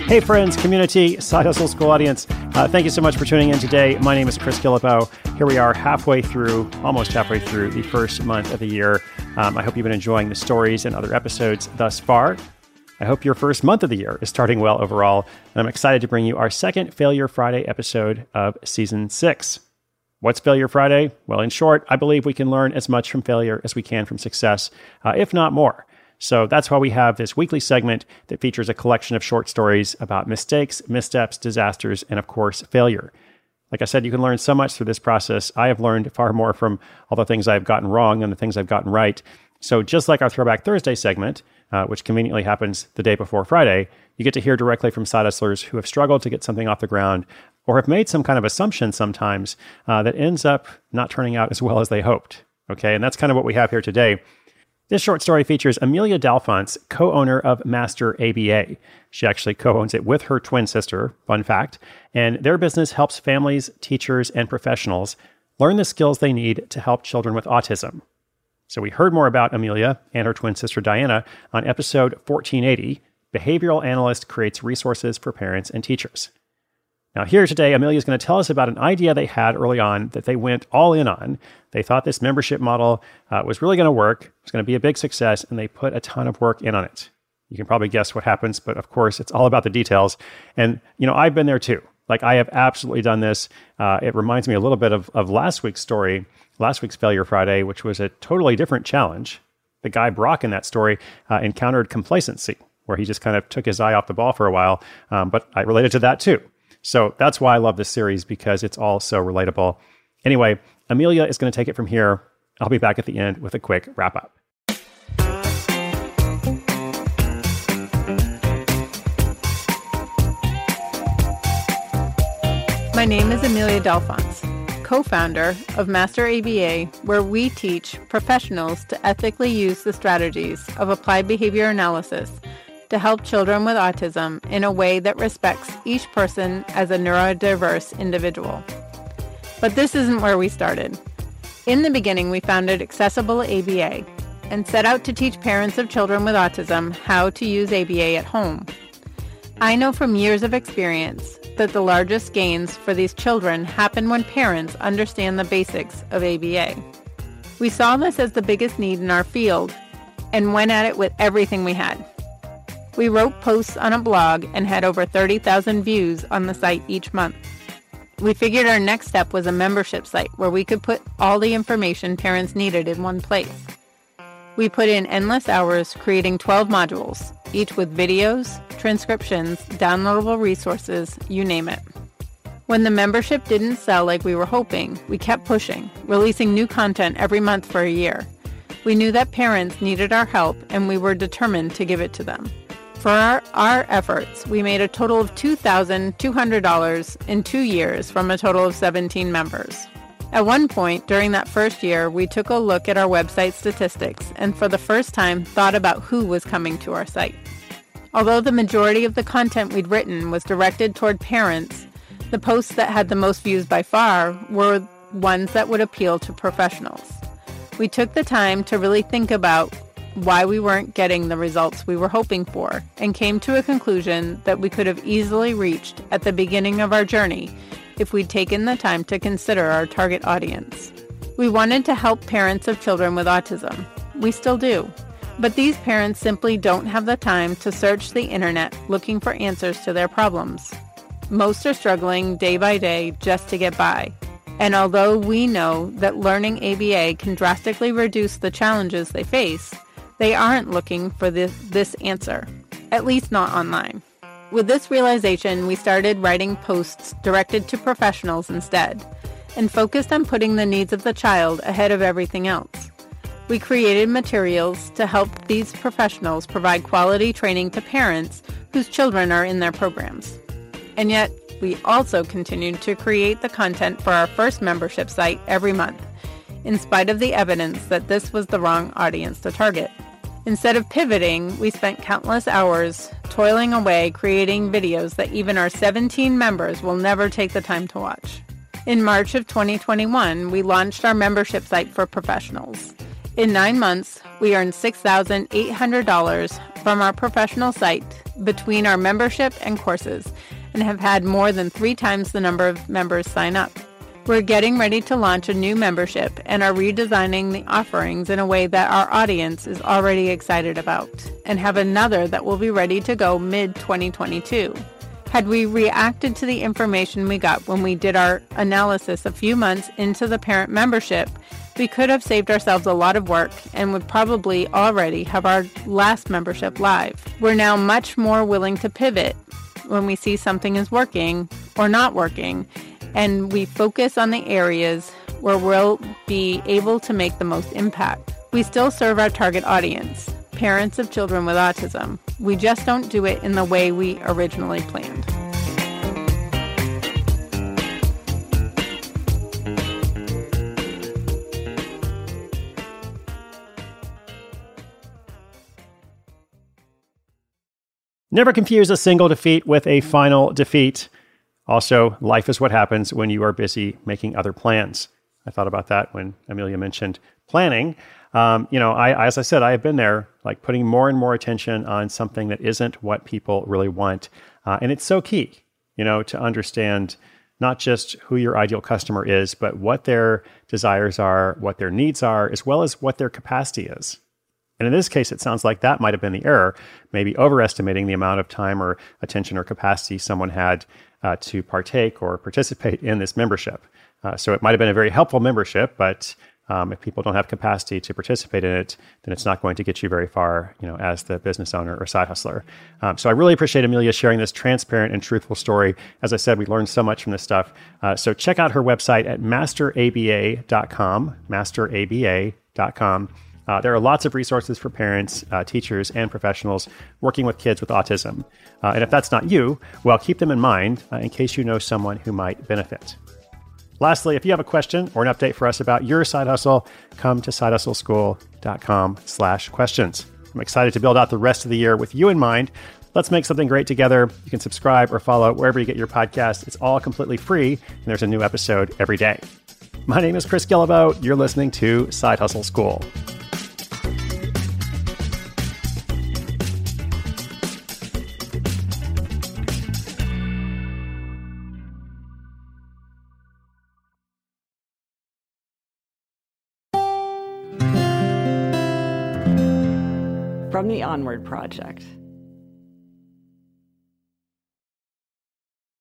Hey friends, community, Side Hustle School audience. Thank you so much for tuning in today. My name is Chris Guillebeau. Here we are almost halfway through the first month of the year. I hope you've been enjoying the stories and other episodes thus far. I hope your first month of the year is starting well overall. And I'm excited to bring you our second Failure Friday episode of Season 6. What's Failure Friday? Well, in short, I believe we can learn as much from failure as we can from success, if not more. So that's why we have this weekly segment that features a collection of short stories about mistakes, missteps, disasters, and of course, failure. Like I said, you can learn so much through this process. I have learned far more from all the things I've gotten wrong than the things I've gotten right. So just like our Throwback Thursday segment, which conveniently happens the day before Friday, you get to hear directly from side hustlers who have struggled to get something off the ground or have made some kind of assumption sometimes that ends up not turning out as well as they hoped. Okay, and that's kind of what we have here today. This short story features Amelia Dalphonse, co-owner of Master ABA. She actually co-owns it with her twin sister, fun fact, and their business helps families, teachers, and professionals learn the skills they need to help children with autism. So we heard more about Amelia and her twin sister Diana on episode 1480, Behavioral Analyst Creates Resources for Parents and Teachers. Now here today, Amelia is going to tell us about an idea they had early on that they went all in on. They thought this membership model was really going to work, it was going to be a big success, and they put a ton of work in on it. You can probably guess what happens, but of course, it's all about the details. And, I've been there too. Like, I have absolutely done this. It reminds me a little bit of last week's story, last week's Failure Friday, which was a totally different challenge. The guy Brock in that story encountered complacency, where he just kind of took his eye off the ball for a while, but I related to that too. So that's why I love this series, because it's all so relatable. Anyway, Amelia is going to take it from here. I'll be back at the end with a quick wrap up. My name is Amelia Dalphonse, co-founder of Master ABA, where we teach professionals to ethically use the strategies of applied behavior analysis to help children with autism in a way that respects each person as a neurodiverse individual. But this isn't where we started. In the beginning, we founded Accessible ABA and set out to teach parents of children with autism how to use ABA at home. I know from years of experience that the largest gains for these children happen when parents understand the basics of ABA. We saw this as the biggest need in our field and went at it with everything we had. We wrote posts on a blog and had over 30,000 views on the site each month. We figured our next step was a membership site where we could put all the information parents needed in one place. We put in endless hours creating 12 modules, each with videos, transcriptions, downloadable resources, you name it. When the membership didn't sell like we were hoping, we kept pushing, releasing new content every month for a year. We knew that parents needed our help, and we were determined to give it to them. For our efforts, we made a total of $2,200 in 2 years from a total of 17 members. At one point during that first year, we took a look at our website statistics and for the first time thought about who was coming to our site. Although the majority of the content we'd written was directed toward parents, the posts that had the most views by far were ones that would appeal to professionals. We took the time to really think about why we weren't getting the results we were hoping for, and came to a conclusion that we could have easily reached at the beginning of our journey if we'd taken the time to consider our target audience. We wanted to help parents of children with autism. We still do. But these parents simply don't have the time to search the internet looking for answers to their problems. Most are struggling day by day just to get by. And although we know that learning ABA can drastically reduce the challenges they face, they aren't looking for this answer, at least not online. With this realization, we started writing posts directed to professionals instead, and focused on putting the needs of the child ahead of everything else. We created materials to help these professionals provide quality training to parents whose children are in their programs. And yet, we also continued to create the content for our first membership site every month, in spite of the evidence that this was the wrong audience to target. Instead of pivoting, we spent countless hours toiling away creating videos that even our 17 members will never take the time to watch. In March of 2021, we launched our membership site for professionals. In 9 months, we earned $6,800 from our professional site between our membership and courses and have had more than 3 times the number of members sign up. We're getting ready to launch a new membership and are redesigning the offerings in a way that our audience is already excited about, and have another that will be ready to go mid-2022. Had we reacted to the information we got when we did our analysis a few months into the parent membership, we could have saved ourselves a lot of work and would probably already have our last membership live. We're now much more willing to pivot when we see something is working or not working, and we focus on the areas where we'll be able to make the most impact. We still serve our target audience, parents of children with autism. We just don't do it in the way we originally planned. Never confuse a single defeat with a final defeat. Also, life is what happens when you are busy making other plans. I thought about that when Amelia mentioned planning. As I said, I have been there, like putting more and more attention on something that isn't what people really want. And it's so key, to understand not just who your ideal customer is, but what their desires are, what their needs are, as well as what their capacity is. And in this case, it sounds like that might have been the error, maybe overestimating the amount of time or attention or capacity someone had to partake or participate in this membership. So it might have been a very helpful membership, but if people don't have capacity to participate in it, then it's not going to get you very far, as the business owner or side hustler. So I really appreciate Amelia sharing this transparent and truthful story. As I said, we learned so much from this stuff. So check out her website at masteraba.com, masteraba.com. There are lots of resources for parents, teachers, and professionals working with kids with autism. And if that's not you, well, keep them in mind in case you know someone who might benefit. Lastly, if you have a question or an update for us about your side hustle, come to sidehustleschool.com/questions. I'm excited to build out the rest of the year with you in mind. Let's make something great together. You can subscribe or follow wherever you get your podcast. It's all completely free, and there's a new episode every day. My name is Chris Guillebeau. You're listening to Side Hustle School. From the Onward Project.